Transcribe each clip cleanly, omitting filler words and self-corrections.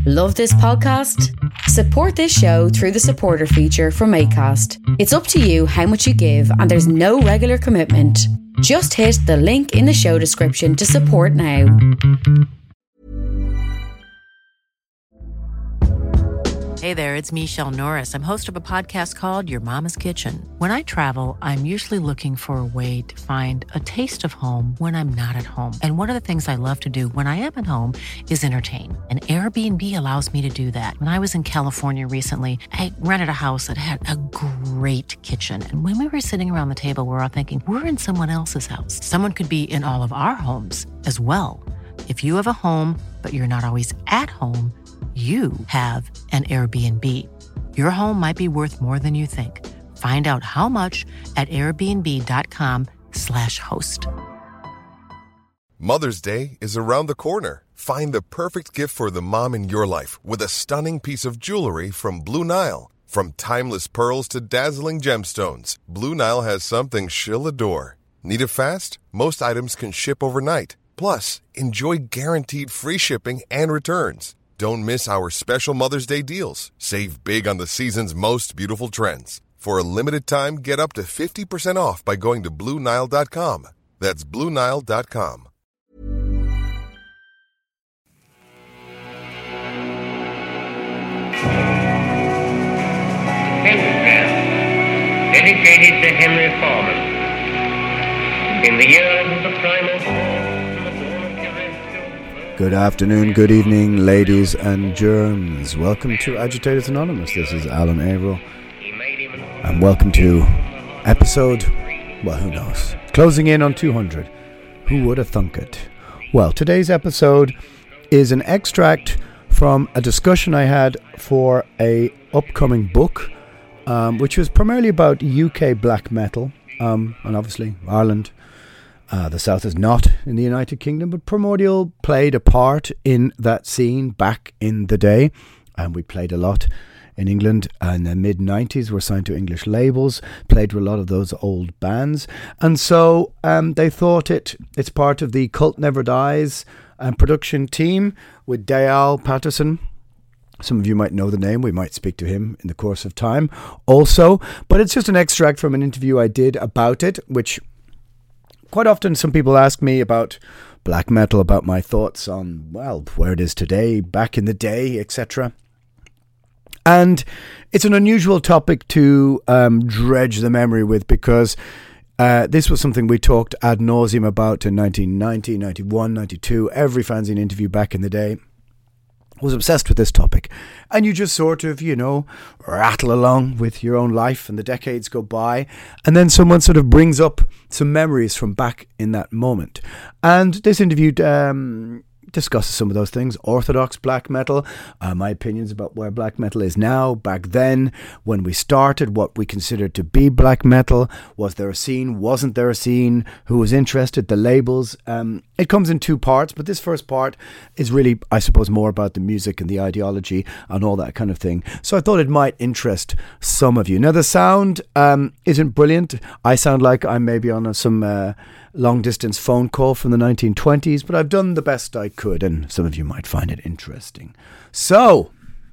Love this podcast? Support this show through the supporter feature from Acast. It's up to you how much you give and there's no regular commitment. Just hit the link in the show description to support now. Hey there, it's Michelle Norris. I'm host of a podcast called Your Mama's Kitchen. When I travel, I'm usually looking for a way to find a taste of home when I'm not at home. And one of the things I love to do when I am at home is entertain. And Airbnb allows me to do that. When I was in California recently, I rented a house that had a great kitchen. And when we were sitting around the table, we were all thinking, we're in someone else's house. Someone could be in all of our homes as well. If you have a home, but you're not always at home, you have an Airbnb. Your home might be worth more than you think. Find out how much at airbnb.com/host. Mother's Day is around the corner. Find the perfect gift for the mom in your life with a stunning piece of jewelry from Blue Nile. From timeless pearls to dazzling gemstones, Blue Nile has something she'll adore. Need it fast? Most items can ship overnight. Plus, enjoy guaranteed free shipping and returns. Don't miss our special Mother's Day deals. Save big on the season's most beautiful trends. For a limited time, get up to 50% off by going to BlueNile.com. That's BlueNile.com. Hymn dedicated to Henry Foreman. In the years of the primal war. Good afternoon, good evening, ladies and germs. Welcome to Agitators Anonymous. This is Alan Averill. And welcome to episode, well, who knows? Closing in on 200. Who would have thunk it? Well, today's episode is an extract from a discussion I had for a upcoming book, which was primarily about UK black metal, and obviously Ireland. The South is not in the United Kingdom, but Primordial played a part in that scene back in the day, and we played a lot in England in the mid-90s. We're signed to English labels, played with a lot of those old bands, and so they thought it's part of the Cult Never Dies production team with Dale Patterson. Some of you might know the name. We might speak to him in the course of time also, but it's just an extract from an interview I did about it, which quite often some people ask me about black metal, about my thoughts on, well, where it is today, back in the day, etc. And it's an unusual topic to dredge the memory with, because this was something we talked ad nauseum about in 1990, 91, 92. Every fanzine interview back in the day was obsessed with this topic. And you just sort of, rattle along with your own life and the decades go by. And then someone sort of brings up some memories from back in that moment. And this interview discusses some of those things. Orthodox black metal, my opinions about where black metal is now, back then, when we started, what we considered to be black metal. Was there a scene? Wasn't there a scene? Who was interested? The labels. It comes in two parts, but this first part is really, I suppose, more about the music and the ideology and all that kind of thing. So I thought it might interest some of you. Now, the sound isn't brilliant. I sound like I'm maybe on some long-distance phone call from the 1920s, but I've done the best I could, and some of you might find it interesting. So,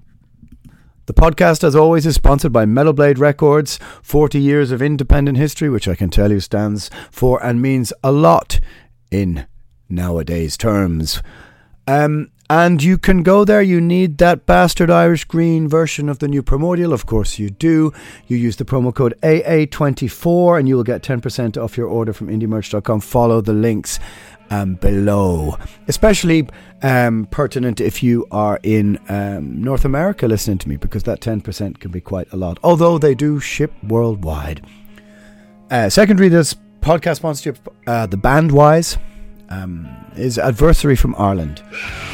the podcast, as always, is sponsored by Metal Blade Records, 40 years of independent history, which I can tell you stands for and means a lot in nowadays terms. And you can go there. You need that bastard Irish green version of the new Primordial. Of course you do. You use the promo code AA24 and you will get 10% off your order from indiemerch.com. Follow the links below. Especially pertinent if you are in North America listening to me, because that 10% can be quite a lot. Although they do ship worldwide. Secondary, this podcast sponsorship, the Bandwise, is Adversary from Ireland.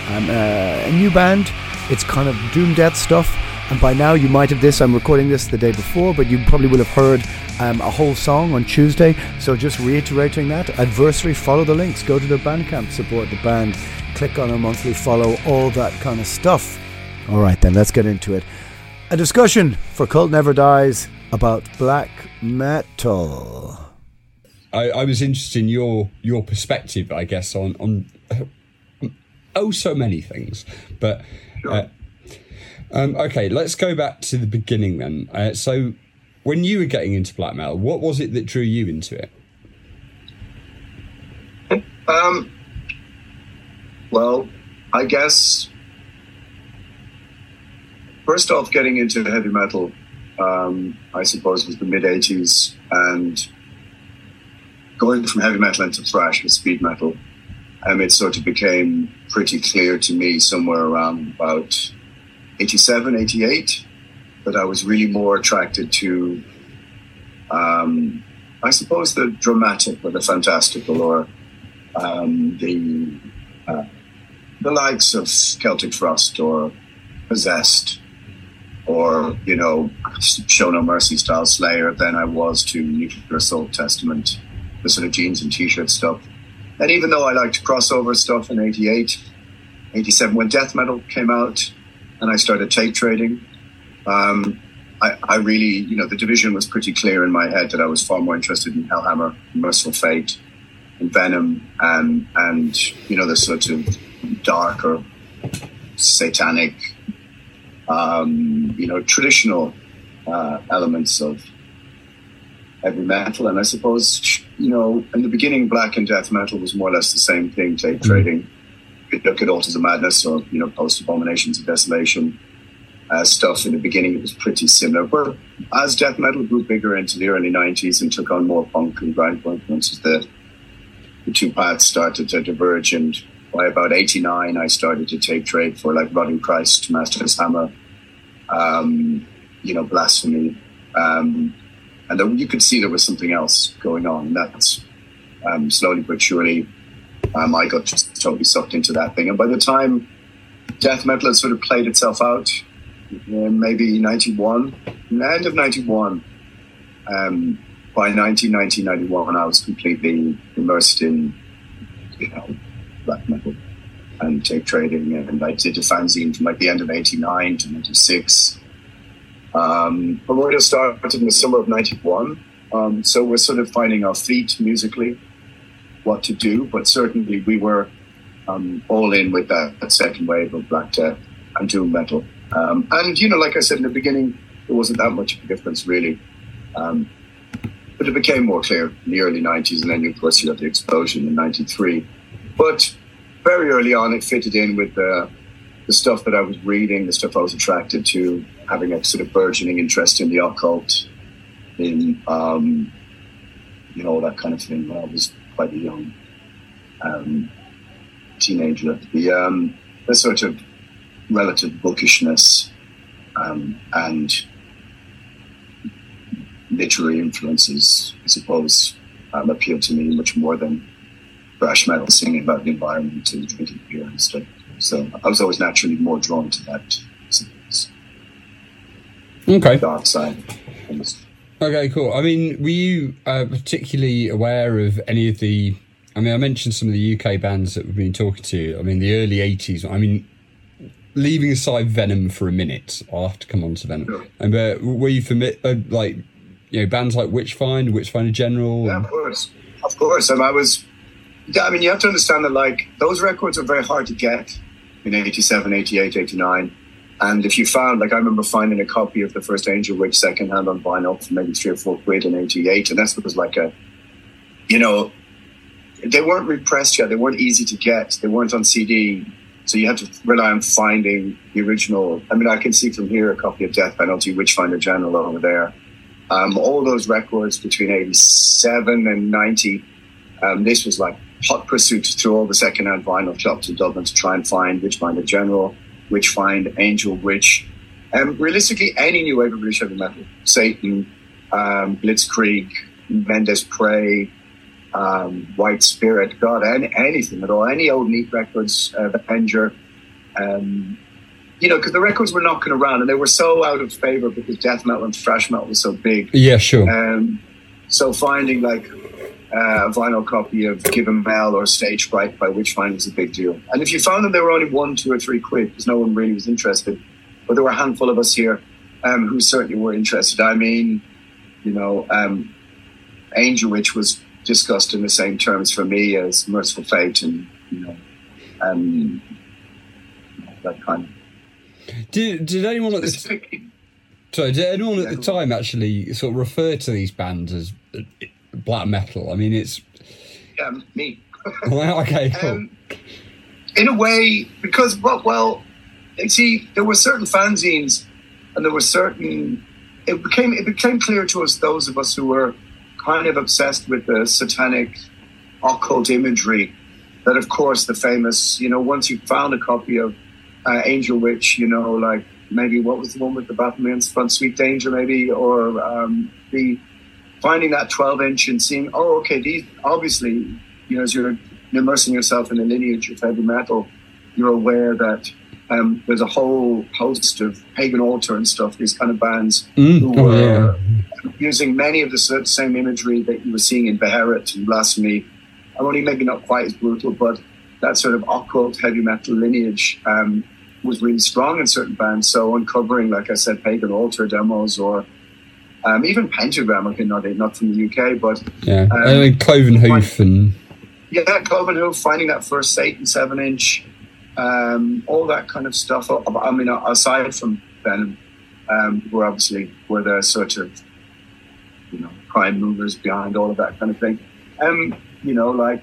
A new band. It's kind of doom death stuff, and by now you might have this. I'm recording this the day before, but you probably will have heard a whole song on Tuesday. So just reiterating that, Adversary, follow the links, go to their Bandcamp, support the band, click on a monthly follow, all that kind of stuff. Alright then, let's get into it. A discussion for Cult Never Dies about black metal. I was interested in your perspective, I guess, on so many things. But sure. Okay, let's go back to the beginning then. So when you were getting into black metal, what was it that drew you into it? Well, I guess first off, getting into heavy metal, I suppose, was the mid-'80s, and going from heavy metal into thrash with speed metal, it sort of became pretty clear to me somewhere around about 87, 88, that I was really more attracted to, I suppose, the dramatic or the fantastical, or the likes of Celtic Frost or Possessed, or, Show No Mercy style Slayer than I was to Nuclear Assault, Testament, the sort of jeans and t-shirt stuff. And even though I liked crossover stuff in 88, 87, when death metal came out and I started tape trading, I really, the division was pretty clear in my head that I was far more interested in Hellhammer, Merciful Fate, and Venom, and the sort of darker, satanic, traditional elements of heavy metal. And I suppose, in the beginning, black and death metal was more or less the same thing, tape trading. You look at Altars of Madness or, Post Abominations of Desolation stuff. In the beginning, it was pretty similar. But as death metal grew bigger into the early 90s and took on more punk and grindcore influences, the two paths started to diverge. And by about 89, I started to tape trade for like Rotting Christ, Master's Hammer, Blasphemy. And then you could see there was something else going on. That's slowly but surely, I got just totally sucked into that thing. And by the time death metal had sort of played itself out, maybe 91, the end of 91, by 1990, 91, I was completely immersed in, black metal and tape trading. And I did a fanzine from like the end of 89 to 96. Primordial started in the summer of 91. So we're sort of finding our feet musically, what to do. But certainly we were all in with that second wave of black death and doom metal. And, like I said in the beginning, there wasn't that much of a difference really. But it became more clear in the early 90s. And then, of course, you had the explosion in 93. But very early on, it fitted in with the stuff that I was reading, the stuff I was attracted to, having a sort of burgeoning interest in the occult, in, all that kind of thing when I was quite a young teenager. The sort of relative bookishness and literary influences, I suppose, appealed to me much more than thrash metal, singing about the environment and drinking beer and stuff. So I was always naturally more drawn to that dark side. Okay, cool. I mean, were you particularly aware of any of the... I mentioned some of the UK bands that we've been talking to. The early 80s. Leaving aside Venom for a minute, I'll have to come on to Venom. Sure. But were you familiar, bands like Witchfinder General? Yeah, of course. I was... you have to understand that, those records are very hard to get in 87, 88, 89. And if you found, I remember finding a copy of the first Angel Witch secondhand on vinyl for maybe £3 or £4 in 88. And that's because, they weren't repressed yet. They weren't easy to get. They weren't on CD. So you had to rely on finding the original. I can see from here a copy of Death Penalty, Witchfinder General over there. All those records between 87 and 90, this was hot pursuit through all the secondhand vinyl shops in Dublin to try and find Witchfinder General, Witchfind, Angel Witch. Realistically, any new wave of British heavy metal. Satan, Blitzkrieg, Mendes Prey, White Spirit, God, anything at all. Any old Neat records, Avenger. Because the records were knocking around and they were so out of favor because death metal and thrash metal was so big. Yeah, sure. So finding a vinyl copy of Give 'Em Hell or Stage Fright by Witchfinder was a big deal. And if you found them, they were only £1, £2 or £3 because no one really was interested. But there were a handful of us here who certainly were interested. Angel Witch was discussed in the same terms for me as Merciful Fate and that kind of. Did anyone at the time actually sort of refer to these bands as black metal? I mean, it's me. Well, okay, cool. In a way, because see, there were certain fanzines, and there were certain. It became clear to us, those of us who were kind of obsessed with the satanic, occult imagery, that of course the famous, once you found a copy of Angel Witch, like maybe what was the one with the Batman's front, Sweet Danger, maybe, or the finding that 12-inch and seeing, these obviously, as you're immersing yourself in the lineage of heavy metal, you're aware that there's a whole host of Pagan Altar and stuff, these kind of bands who were using many of the same imagery that you were seeing in Beherit and Blasphemy. Only maybe not quite as brutal, but that sort of occult heavy metal lineage was really strong in certain bands. So uncovering, like I said, Pagan Altar demos, or even Pentagram, not from the UK, but Cloven Hoof and Cloven Hoof, finding that first Satan 7-inch, all that kind of stuff. I mean, aside from Venom, were the sort of prime movers behind all of that kind of thing. Like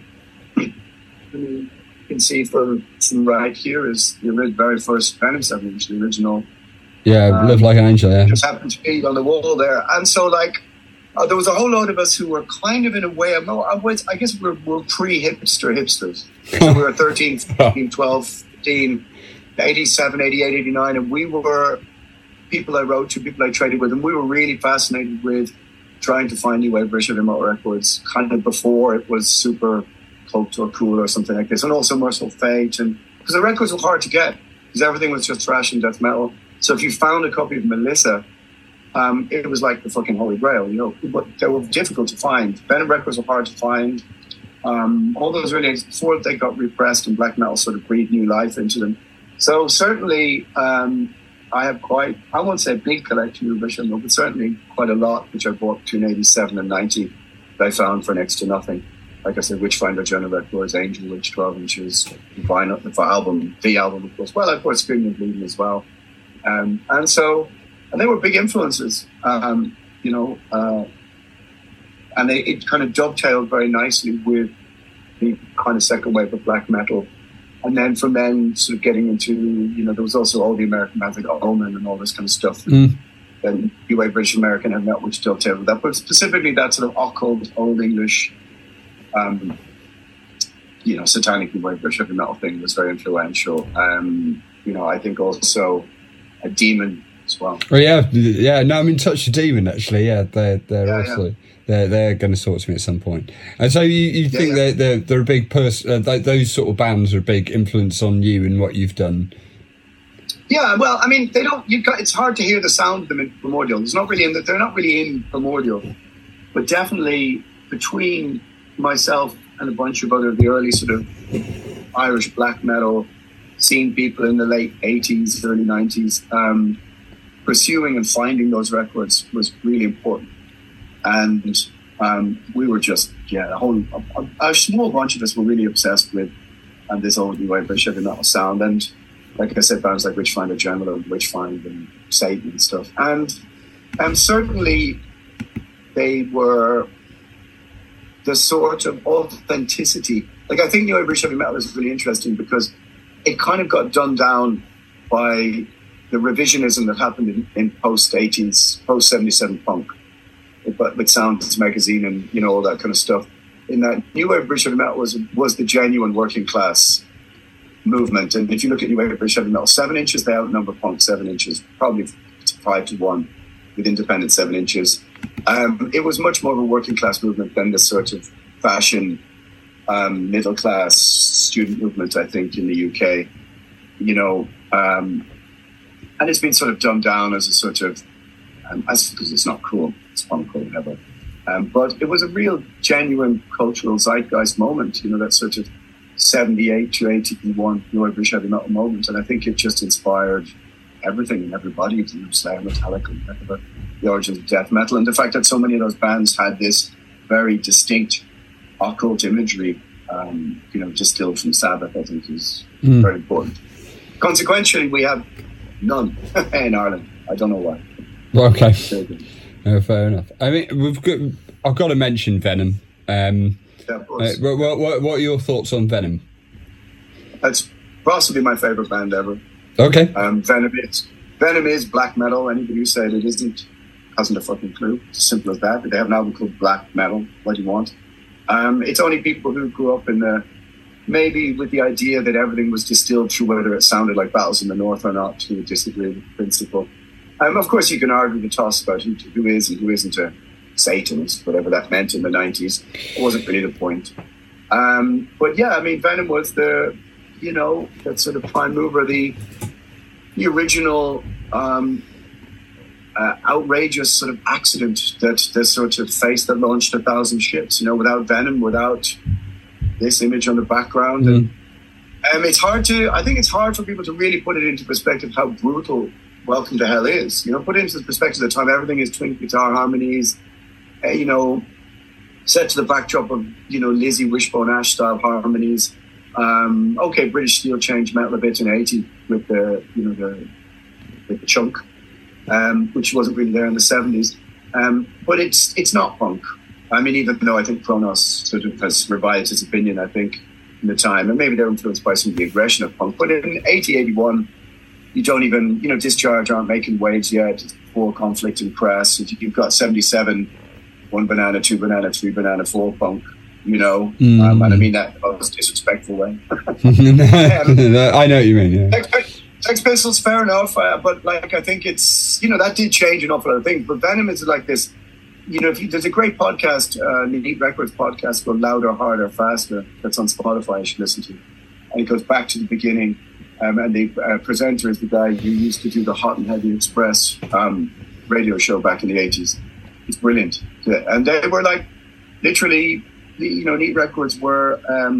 you can see from right here is the very first Venom 7-inch, the original. Live Like an Angel. Yeah, just happened to be on the wall there, and so there was a whole load of us who were kind of, in a way, I guess we're pre-hipsters. So we were 13, 14, 12, 15, 87, 88, 89, and we were people I wrote to, people I traded with, and we were really fascinated with trying to find new wave British heavy metal records, kind of before it was super cult or cool or something like this, and also Merciful Fate, and because the records were hard to get, because everything was just thrash and death metal. So if you found a copy of Melissa, it was like the fucking holy grail, but they were difficult to find. Venom records were hard to find. All those really, before they got repressed and black metal sort of breathed new life into them. So certainly, I have I won't say a big collection of British, but certainly quite a lot, which I bought between 87 and 90, that I found for next to nothing. Like I said, Witchfinder Journal Records, Angel Witch, 12 inches, vinyl, the album, of course. Well, of course, Screaming and Bleeding as well. And they were big influences, and it kind of dovetailed very nicely with the kind of second wave of black metal. And then from then, sort of getting into, there was also all the American bands like Omen and all this kind of stuff. Then New Wave British American heavy metal, which dovetailed with that. But specifically that sort of occult, old English, satanic New Wave British heavy metal thing was very influential. I think also a Demon as well. Oh yeah. No, I'm in touch with Demon actually. Yeah, they're also. Yeah. They're going to talk to me at some point. And so you think they're a big person. Those sort of bands are a big influence on you and what you've done. Yeah, well, I mean, it's hard to hear the sound of them in Primordial. They're not really in Primordial, but definitely between myself and a bunch of the early sort of Irish black metal scene people in the late 80s, early 90s, pursuing and finding those records was really important. And we were just, a small bunch of us were really obsessed with this old new wave British heavy metal sound. And like I said, bands like Witchfinder Journal and Witchfind and Satan and stuff. And certainly they were the sort of authenticity. Like, I think new wave British heavy metal is really interesting because it kind of got done down by the revisionism that happened in post-80s, post-77 punk. But with Sounds magazine and all that kind of stuff, in that new wave British heavy metal was the genuine working class movement. And if you look at new wave British heavy metal, 7 inches, they outnumber punk 7 inches, probably 5-1 with independent 7 inches. It was much more of a working class movement than the sort of fashion middle class student movement, I think, in the UK. And it's been sort of dumbed down as a sort of because it's not cool. It's punk or whatever. But it was a real, genuine cultural zeitgeist moment, that sort of 78 to 81 New Wave British heavy metal moment. And I think it just inspired everything and everybody, Slayer, Metallica, whatever, the origins of death metal. And the fact that so many of those bands had this very distinct occult imagery, distilled from Sabbath, I think is very important. Consequentially, we have None in Ireland. I don't know why. Okay. Fair enough. I mean, I've got to mention Venom. Yeah, of course. What are your thoughts on Venom? That's possibly my favorite band ever. Okay. Venom is black metal. Anybody who said it isn't hasn't a fucking clue. It's as simple as that. They have an album called Black Metal. What do you want? It's only people who grew up in maybe with the idea that everything was distilled through whether it sounded like Battles in the North or not, who disagree with the principle. Of course, you can argue the toss about who is and who isn't a Satanist, whatever that meant in the 90s. It wasn't really the point. But yeah, I mean, Venom was that sort of prime mover, the original outrageous sort of accident that sort of face that launched 1,000 ships. Without Venom, without this image on the background, and I think it's hard for people to really put it into perspective how brutal Welcome to Hell is. Put it into the perspective of the time everything is twin guitar harmonies, set to the backdrop of Lizzie Wishbone Ash style harmonies. British Steel changed metal a bit in '80 with the chunk, which wasn't really there in the '70s. But it's not punk. I mean, even though I think Kronos sort of has revised his opinion, I think, in the time, and maybe they're influenced by some of the aggression of punk. But in 81, you don't even, Discharge aren't making waves yet. It's before Conflict and Crass. You've got 77, 1 Banana, 2 Banana, 3 Banana, 4 Punk, and I mean that in the most disrespectful way. I know what you mean, yeah. Sex Pistols, fair enough, but I think it's, that did change an awful lot of things. But Venom is like this, there's a great podcast, Neat Records podcast called Louder, Harder, Faster, that's on Spotify, you should listen to. And it goes back to the beginning. And the presenter is the guy who used to do the Hot and Heavy Express radio show back in the 80s. It's brilliant. And they were literally, Neat Records were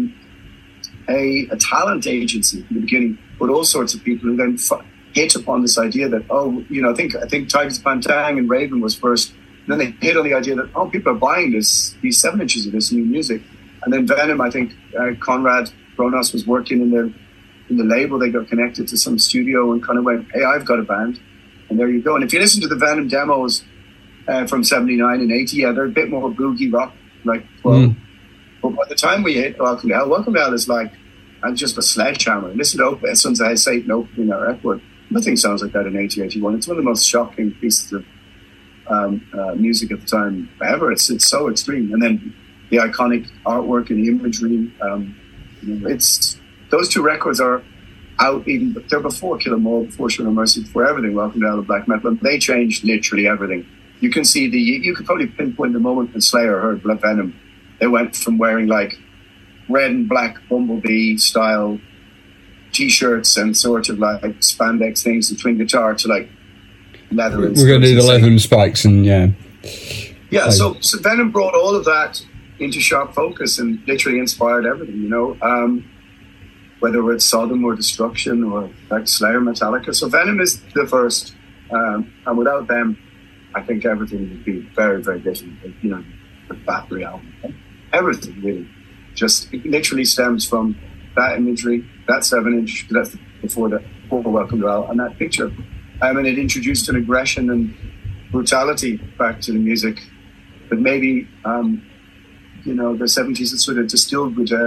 a talent agency in the beginning, but all sorts of people who then hit upon this idea that, I think Tigers Pantang and Raven was first. And then they hit on the idea that, people are buying these 7 inches of this new music. And then Venom, I think Conrad Kronos was working in the label. They got connected to some studio and kind of went, hey, I've got a band. And there you go. And if you listen to the Venom demos from 79 and 80, they're a bit more boogie rock, But by the time we hit Welcome to Hell is just a sledgehammer. Listen to Sons of Satan opening our record. Nothing sounds like that in 81. It's one of the most shocking pieces of music at the time ever. It's so extreme. And then the iconic artwork and the imagery. Those 2 records are out but they're before Kill 'Em All, before Show No Mercy, before everything, Welcome to Hell and Black Metal. And they changed literally everything. You can see you could probably pinpoint the moment when Slayer heard Blood Venom. They went from wearing red and black Bumblebee style t-shirts and sort of spandex things and twin guitar to leather. We're going to do the leather and spikes and yeah. So Venom brought all of that into sharp focus and literally inspired everything. Whether it's Sodom or Destruction or Slayer, Metallica. So Venom is the first, and without them, I think everything would be very, very different. The Battery album, everything really, just literally stems from that imagery, that 7-inch. That's before Welcome to Hell, and that picture. And it introduced an aggression and brutality back to the music that maybe the 70s had sort of distilled with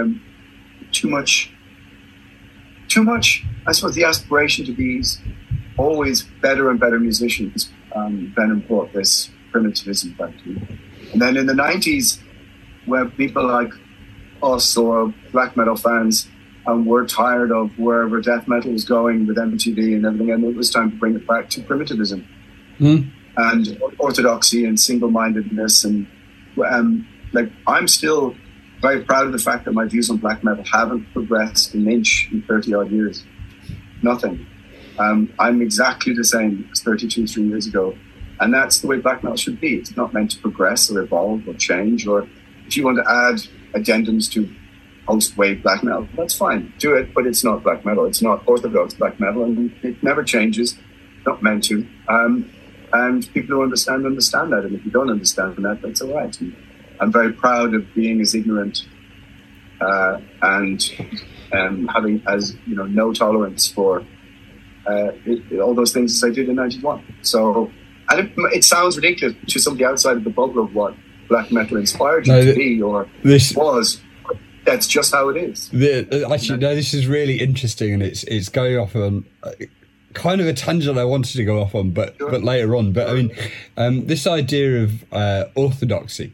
too much, I suppose, the aspiration to be always better and better musicians. Venom brought this primitivism back to me. And then in the 90s, where people like us or black metal fans were tired of wherever death metal was going with MTV and everything, and it was time to bring it back to primitivism and orthodoxy and single-mindedness. And I'm still very proud of the fact that my views on black metal haven't progressed an inch in 30 odd years. Nothing. I'm exactly the same as 3 years ago. And that's the way black metal should be. It's not meant to progress or evolve or change. Or if you want to add addendums to post-wave black metal, that's fine. Do it, but it's not black metal. It's not orthodox black metal, and it never changes. Not meant to. And people who understand that. And if you don't understand that, that's all right. And I'm very proud of being as ignorant and having as no tolerance for all those things as I did in '91. So, and it sounds ridiculous to somebody outside of the bubble of what black metal inspired you to be or was. That's just how it is. This is really interesting, and it's going off on kind of a tangent I wanted to go off on, but later on. But I mean, this idea of orthodoxy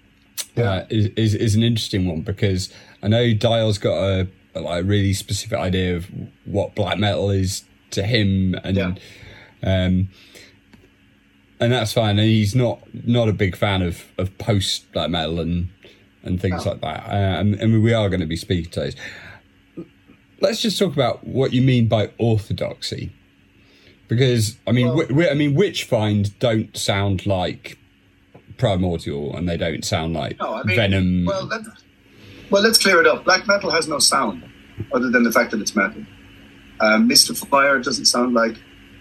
is an interesting one, because I know Dial's got a really specific idea of what black metal is to him, and that's fine. And he's not a big fan of post black metal and things like that. And we are going to be speaking to those. Let's just talk about what you mean by orthodoxy, because I mean, Witchfind don't sound like Primordial, and they don't sound like Venom. Well, let's clear it up. Black metal has no sound other than the fact that it's metal. Mystifier doesn't sound like,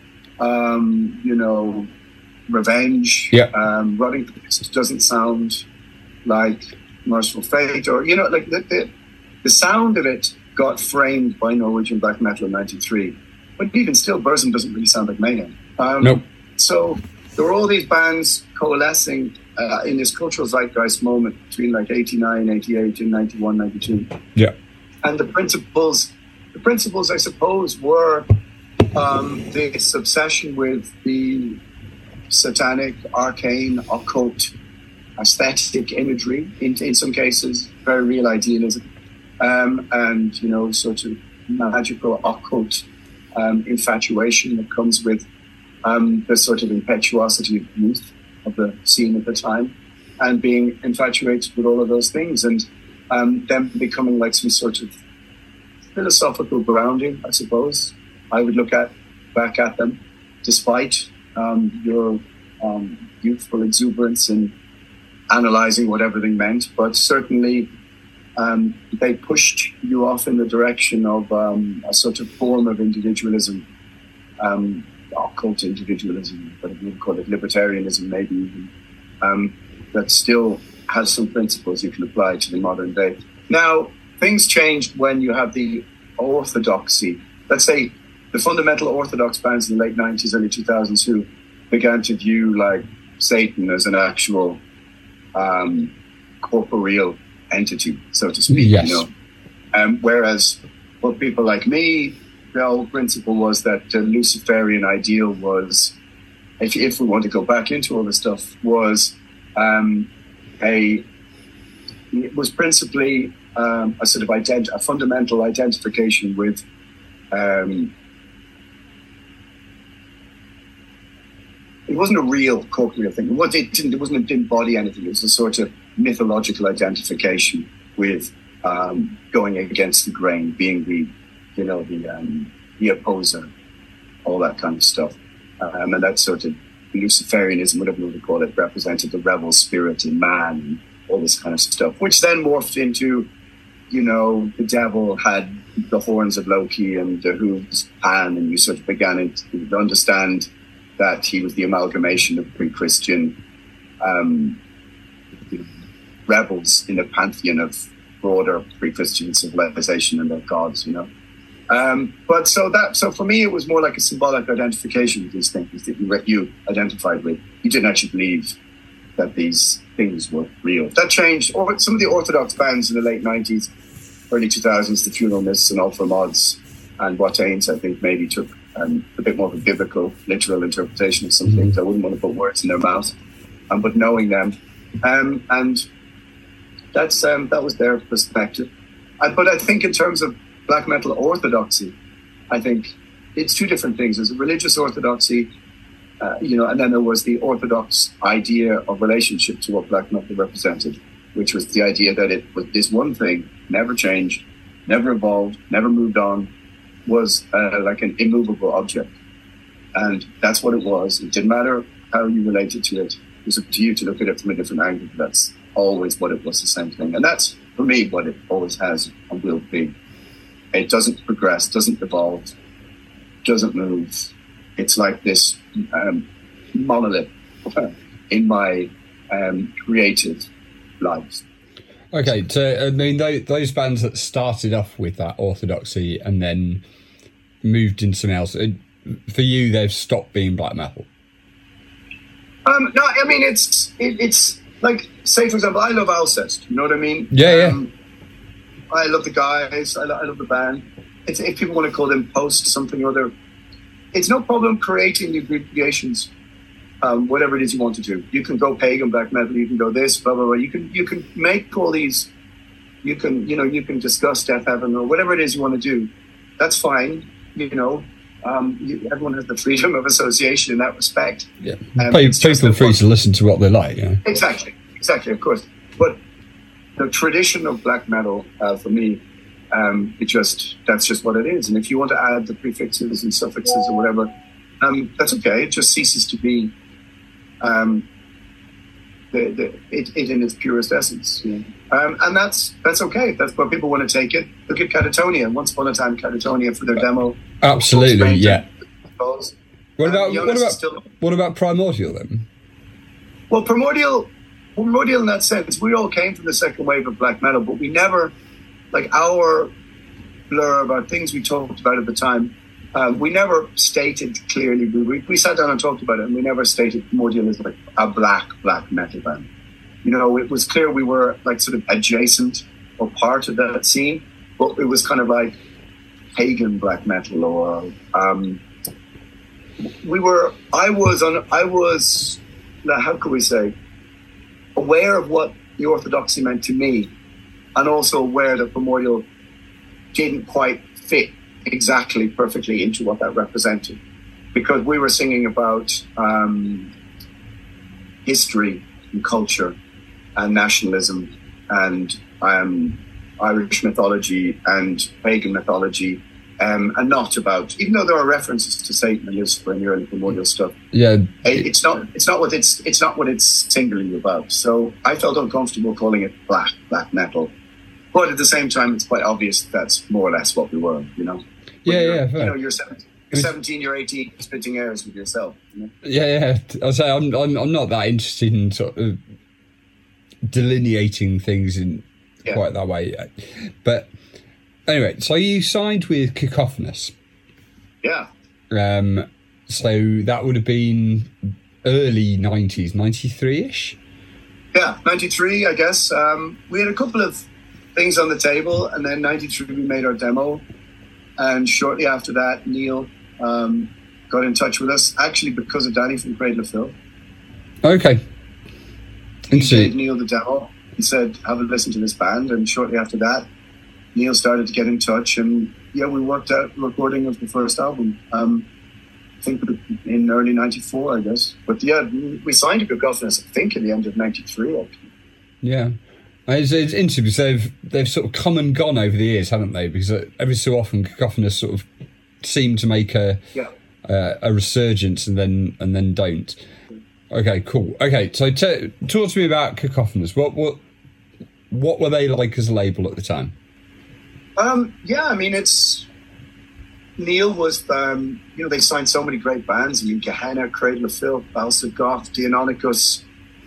Revenge. Rotting Priest doesn't sound like Merciful Fate, or like the sound of it got framed by Norwegian black metal in '93. But even still, Burzum doesn't really sound like Mayhem. Nope. So there were all these bands coalescing in this cultural zeitgeist moment between like 89, 88, and 91, 92. Yeah. And the principles, I suppose, were this obsession with the satanic, arcane, occult, aesthetic imagery, in some cases, very real idealism, and, sort of magical, occult infatuation that comes with the sort of impetuosity of youth of the scene at the time, and being infatuated with all of those things, and them becoming like some sort of philosophical grounding, I suppose. I would look back at them, despite your youthful exuberance in analysing what everything meant, but certainly they pushed you off in the direction of a sort of form of individualism, occult individualism, whatever you call it, libertarianism maybe even, that still has some principles you can apply to the modern day. Now, things changed when you have the orthodoxy. Let's say the fundamental orthodox bands in the late 90s, early 2000s who began to view like Satan as an actual corporeal entity, so to speak. Yes. Whereas for people like me, the whole principle was that the Luciferian ideal was, if we want to go back into all this stuff, was it was principally a sort of a fundamental identification with it wasn't a real corporeal thing. It didn't embody anything. It was a sort of mythological identification with going against the grain, being the opposer, all that kind of stuff. And that sort of Luciferianism, whatever you want to call it, represented the rebel spirit in man and all this kind of stuff, which then morphed into, the devil had the horns of Loki and the hooves of Pan, and you sort of began to understand that he was the amalgamation of pre-Christian rebels in a pantheon of broader pre-Christian civilization and their gods, But so for me, it was more like a symbolic identification with these things that you identified with. You didn't actually believe that these things were real. That changed. Or some of the Orthodox bands in the late 90s, early 2000s, the Funeral Mists and Ultra Mods and Wattains, I think maybe took a bit more of a biblical, literal interpretation of some things. I wouldn't want to put words in their mouth, but knowing them, and that was their perspective. But I think in terms of black metal orthodoxy, I think it's two different things. There's a religious orthodoxy, and then there was the orthodox idea of relationship to what black metal represented, which was the idea that it was this one thing, never changed, never evolved, never moved on, was like an immovable object. And that's what it was. It didn't matter how you related to it. It was up to you to look at it from a different angle. That's always what it was, the same thing. And that's, for me, what it always has and will be. It doesn't progress, doesn't evolve, doesn't move. It's like this monolith in my creative life. Okay, so I mean, those bands that started off with that orthodoxy and then moved into something else, for you they've stopped being black metal? No, I mean it's like, say for example, I love Alcest. You know what I mean? Yeah. I love the guys. I love the band. If people want to call them post something or other, it's no problem creating the abbreviations. Whatever it is you want to do, you can go pagan black metal. You can go this, blah blah blah. You can make all these. You can discuss Death Heaven or whatever it is you want to do. That's fine. Everyone has the freedom of association in that respect. Yeah, people are free to listen to what they like. Yeah, exactly, of course. But the tradition of black metal, for me, that's just what it is. And if you want to add the prefixes and suffixes or whatever, that's okay. It just ceases to be it in its purest essence. You know? And that's okay. That's where people want to take it. Look at Catatonia. Once upon a time, Catatonia for their demo. Absolutely, yeah. What What about Primordial then? Well, Primordial in that sense, we all came from the second wave of black metal, but we never, like our blurb, our things we talked about at the time, we never stated clearly. We sat down and talked about it, and we never stated Primordial as like a black metal band. You know, it was clear we were like sort of adjacent or part of that scene, but it was kind of like pagan black metal, or I was, how could we say, aware of what the orthodoxy meant to me, and also aware that Primordial didn't quite fit exactly perfectly into what that represented, because we were singing about history and culture and nationalism and Irish mythology and pagan mythology, and not about, even though there are references to Satan and Lucifer in the early Primordial stuff. Yeah, it's not what it's singularly about. So I felt uncomfortable calling it black metal, but at the same time, it's quite obvious that's more or less what we were. You know. Fair. You know, you're 17, you're 18, splitting hairs with yourself. You know? Yeah. I'll say I'm not that interested in sort of delineating things in quite that way yet. But anyway, so you signed with Cacophonous. Yeah. So that would have been early 90s, 93-ish? Yeah, 93, I guess. We had a couple of things on the table, and then 93 we made our demo. And shortly after that, Neil got in touch with us, actually because of Danny from Cradle of Filth. Okay. He gave Neil the demo. He said, have a listen to this band. And shortly after that, Neil started to get in touch. And we worked out recording of the first album. I think in early 94, I guess. But we signed to Cacophonous, I think, at the end of 93, actually. Yeah. It's interesting because they've sort of come and gone over the years, haven't they? Because every so often Cacophonous sort of seem to make a resurgence and then don't. Okay, cool. Okay, so talk to me about Cacophonous. What were they like as a label at the time? I mean, it's Neil was they signed so many great bands. I mean, Gehenna, Cradle of Filth, Balsa Goth, Deinonychus,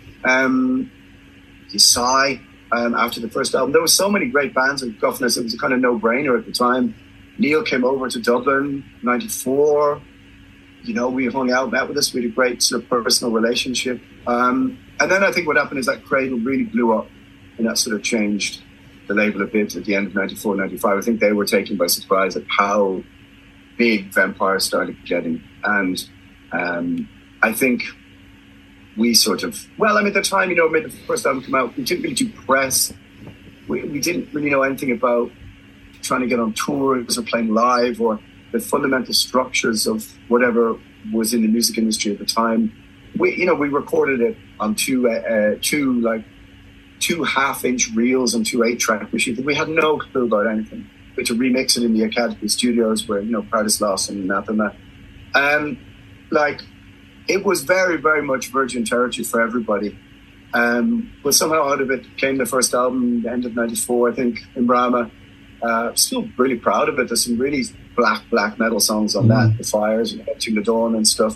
Yesai. After the first album, there were so many great bands in Cacophonous. It was a kind of no-brainer at the time. Neil came over to Dublin, 94. You know, we hung out, met with us. We had a great sort of personal relationship. And then I think what happened is that Cradle really blew up, and that sort of changed the label a bit at the end of 94, 95. I think they were taken by surprise at how big Vampire started getting. And I think we sort of, at the time, made the first album come out, we didn't really do press. We didn't really know anything about trying to get on tours or playing live or the fundamental structures of whatever was in the music industry at the time. We recorded it on two 2.5-inch reels and 2 8-track machines. We had no clue about anything. We had to remix it in the Academy Studios where, Paradise Lost and Anathema. It was very, very much virgin territory for everybody. But somehow out of it came the first album, the end of 94, I think, in Brahma. Still really proud of it. There's some really black metal songs on that, The Fires and To the Dawn and stuff.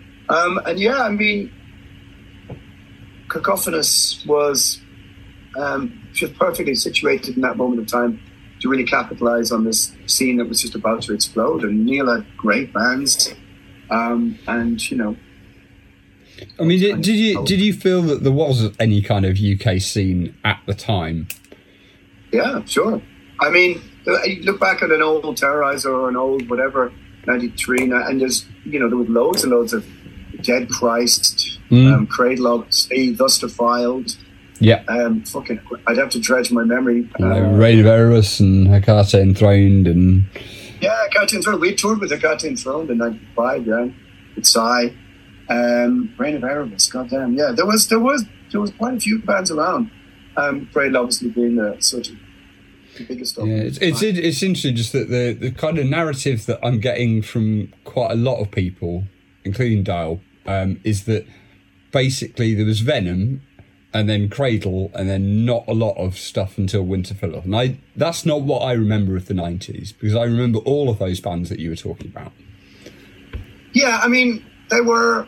Cacophonous was just perfectly situated in that moment of time to really capitalize on this scene that was just about to explode. And Neil had great bands. And, you know. I mean, did you feel that there was any kind of UK scene at the time? Yeah, sure. I mean, you look back at an old Terrorizer or an old whatever, 93, and there's, you know, there was loads and loads of Dead Christ, Cradle of Steve, Thus Defiled. Yeah. I'd have to dredge my memory. Reign of Erebus and Hecate Enthroned and... Yeah, Hecate Enthroned. We toured with Hecate Enthroned in 95, yeah. With Psy. Reign of Erebus, goddamn. Yeah, there was quite a few bands around. Cradle obviously being such the biggest stuff. Yeah, it's interesting just that the kind of narrative that I'm getting from quite a lot of people, including Dial, is that basically there was Venom and then Cradle and then not a lot of stuff until Winterfell. And that's not what I remember of the 90s, because I remember all of those bands that you were talking about. Yeah, I mean, they were...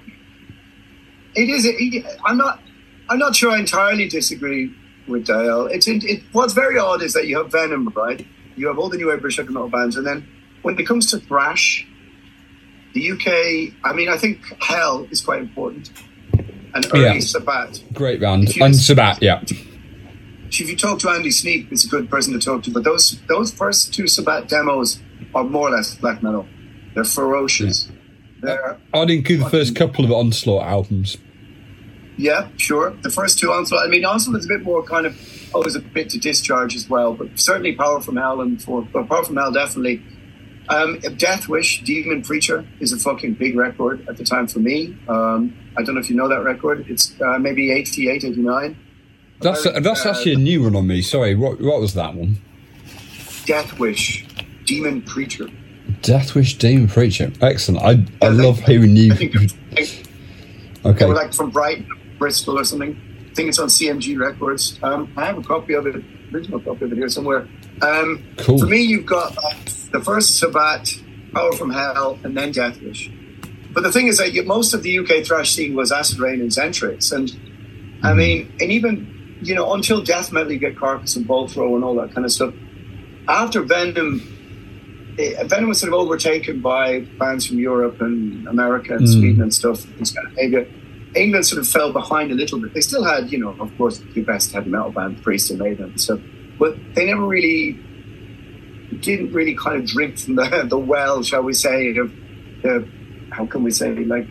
I'm not sure I entirely disagree with Dale. What's very odd is that you have Venom, right? You have all the new wave British heavy metal bands, and then when it comes to thrash, the UK, I mean, I think Hell is quite important. And early Sabbath. Great band. And Sabbath, yeah. If you talk to Andy Sneap, it's a good person to talk to. But those first two Sabbath demos are more or less black metal. They're ferocious. Yeah. I'd include the first couple of Onslaught albums. Yeah, sure. The first two Onslaught. I mean, Onslaught is a bit more kind of always a bit to Discharge as well, but certainly Power from Hell Power from Hell definitely. Death Wish, Demon Preacher is a fucking big record at the time for me. I don't know if you know that record. It's maybe 88, 89. That's actually a new one on me. Sorry, what was that one? Death Wish, Demon Preacher. Death Wish, Demon Preacher. Excellent. I love hearing you. Okay. They were like from Brighton, Bristol or something. I think it's on CMG Records. I have a copy of it, original copy of it here somewhere. Cool. For me, you've got the first Sabbath, Power from Hell, and then Death Wish. But the thing is that most of the UK thrash scene was Acid Rain and Xentrix. And I mean, and even, you know, until death metal, you get Carcass and Bolt Throw and all that kind of stuff. After Venom was sort of overtaken by bands from Europe and America and Sweden and stuff in Scandinavia. England sort of fell behind a little bit. They still had, you know, of course, the best heavy metal band, Priest and Maiden and stuff. But they didn't really kind of drink from the well, shall we say, of the, how can we say, like,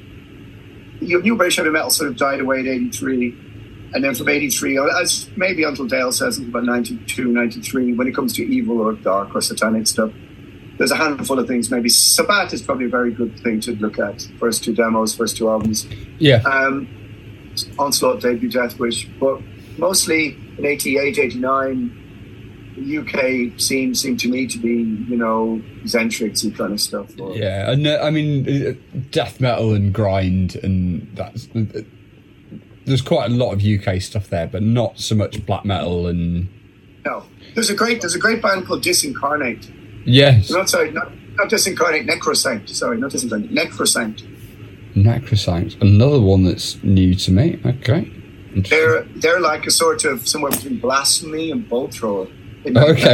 your new British heavy metal sort of died away in 83. And then from 83, as maybe until Dale says, about 92, 93, when it comes to evil or dark or satanic stuff, there's a handful of things. Maybe Sabbath is probably a very good thing to look at. First two demos, first two albums. Yeah. Onslaught debut, Death Wish. But mostly in 88, 89, the UK scene seemed to me to be, you know, Xentrix kind of stuff. Yeah, and I mean, death metal and grind, and that's... There's quite a lot of UK stuff there, but not so much black metal and... No. There's a great band called Disincarnate. Yes. Not Disincarnate, Necrosanct. Sorry, not Disincarnate, Necrosanct. Necrosanct. Another one that's new to me. Okay. They're like a sort of somewhere between Blasphemy and Bolt Thrower. In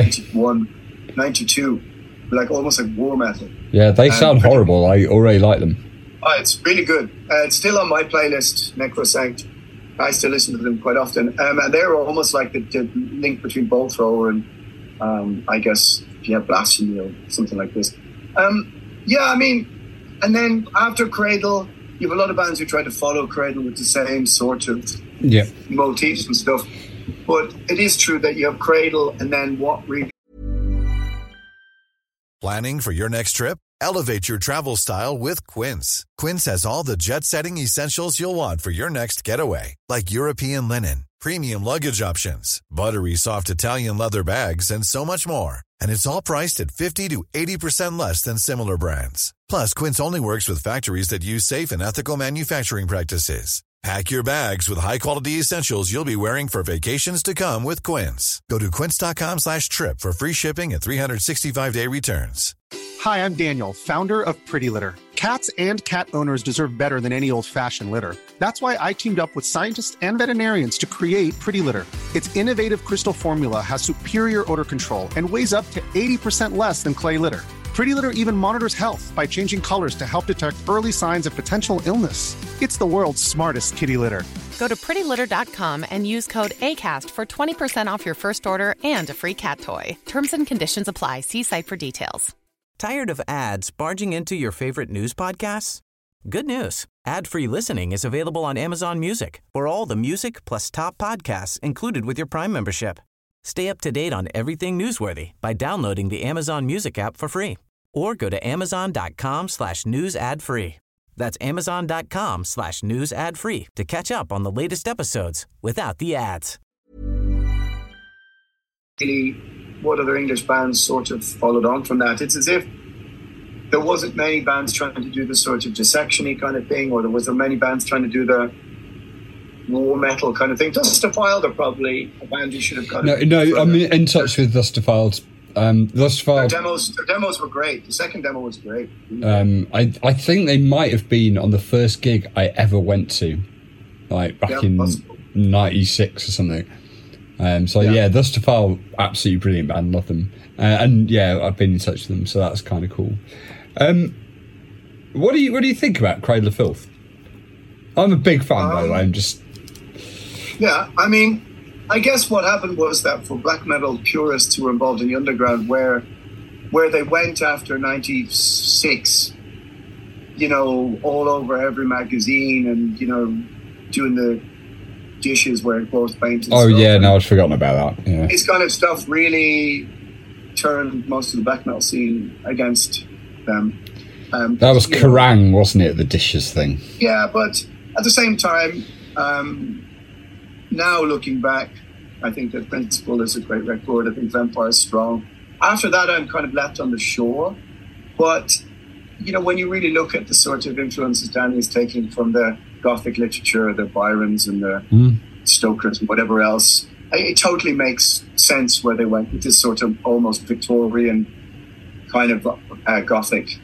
91, 92. Like almost like war metal. Yeah, they sound horrible. I already like them. Oh, it's really good. It's still on my playlist, Necrosanct. I still listen to them quite often. And they're almost like the link between Bolt Thrower and I guess Blasphemy or something like this. Yeah, I mean, and then after Cradle, you have a lot of bands who try to follow Cradle with the same sort of motifs and stuff. But it is true that you have Cradle and then what really... Planning for your next trip? Elevate your travel style with Quince. Quince has all the jet-setting essentials you'll want for your next getaway, like European linen, premium luggage options, buttery soft Italian leather bags, and so much more. And it's all priced at 50 to 80% less than similar brands. Plus, Quince only works with factories that use safe and ethical manufacturing practices. Pack your bags with high-quality essentials you'll be wearing for vacations to come with Quince. Go to quince.com/trip for free shipping and 365-day returns. Hi, I'm Daniel, founder of Pretty Litter. Cats and cat owners deserve better than any old-fashioned litter. That's why I teamed up with scientists and veterinarians to create Pretty Litter. Its innovative crystal formula has superior odor control and weighs up to 80% less than clay litter. Pretty Litter even monitors health by changing colors to help detect early signs of potential illness. It's the world's smartest kitty litter. Go to prettylitter.com and use code ACAST for 20% off your first order and a free cat toy. Terms and conditions apply. See site for details. Tired of ads barging into your favorite news podcasts? Good news. Ad-free listening is available on Amazon Music for all the music plus top podcasts included with your Prime membership. Stay up to date on everything newsworthy by downloading the Amazon Music app for free or go to amazon.com/news ad free. That's amazon.com/news ad free to catch up on the latest episodes without the ads. Really, what other English bands sort of followed on from that? It's as if there wasn't many bands trying to do the sort of dissection-y kind of thing, or there was many bands trying to do the war metal kind of thing. Dustafiled are probably a band you should have got. No, I'm in touch with Dustafiled. Their demos were great. The second demo was great. I think they might have been on the first gig I ever went to, like back in '96 or something. Dustafiled, absolutely brilliant band, love them. And yeah, I've been in touch with them, so that's kind of cool. What do you think about Cradle of Filth? I'm a big fan, by the way. Yeah, I mean, I guess what happened was that for black metal purists who were involved in the underground, where they went after '96, all over every magazine and, doing the dishes wearing clothes paint and stuff. Yeah, no, I'd forgotten about that. Yeah. This kind of stuff really turned most of the black metal scene against them. That was Kerrang, wasn't it, the dishes thing? Yeah, but at the same time, now looking back, I think that Principle is a great record. I think Vampire is strong. After that, I'm kind of left on the shore. But, when you really look at the sort of influences Danny is taking from the Gothic literature, the Byrons and the Stokers and whatever else, it totally makes sense where they went with this sort of almost Victorian kind of Gothic.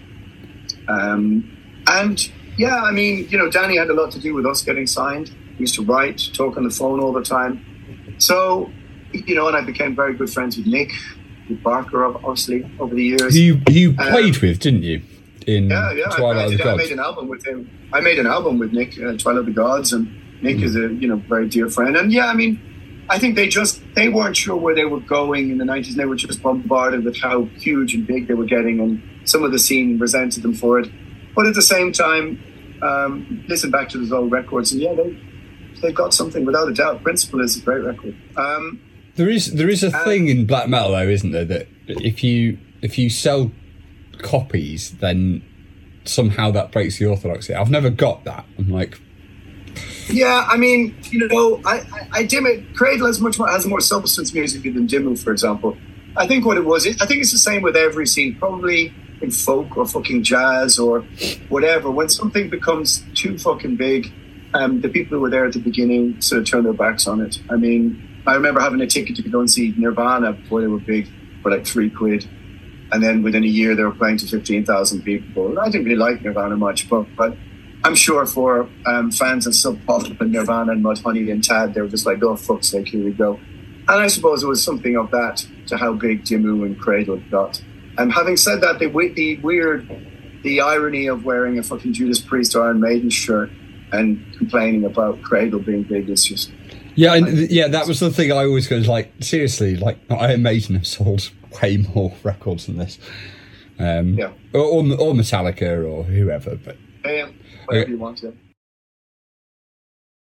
Danny had a lot to do with us getting signed. We used to write, talk on the phone all the time. So, and I became very good friends with Nick, with Barker, obviously, over the years. You played with, didn't you? Twilight of the Gods. I made an album with him. I made an album with Nick, Twilight of the Gods, and Nick is a very dear friend. And I think they weren't sure where they were going in the 90s, and they were just bombarded with how huge and big they were getting, and some of the scene resented them for it. But at the same time, listen back to those old records, and they've got something without a doubt. Principle is a great record. There is a thing in black metal though, isn't there, that if you sell copies, then somehow that breaks the orthodoxy. I've never got that. I'm like, yeah, I mean, I Dimmu, Cradle has more substance music than Dimmu, for example. I think what it was, I think it's the same with every scene, probably in folk or fucking jazz or whatever. When something becomes too fucking big, the people who were there at the beginning sort of turn their backs on it. I mean, I remember having a ticket to go and see Nirvana before they were big for like £3. And then within a year, they were playing to 15,000 people. I didn't really like Nirvana much, but I'm sure for fans of Sub Pop and Nirvana and Mudhoney and Tad, they were just like, oh, fuck's sake, here we go. And I suppose it was something of that to how big Dimmu and Cradle got. And having said that, the irony of wearing a fucking Judas Priest or Iron Maiden shirt and complaining about Cradle being big is just... Yeah, that was the thing I always go, like, seriously, like, Iron Maiden have sold way more records than this. Or Metallica or whoever, but... Yeah, whatever you want, yeah.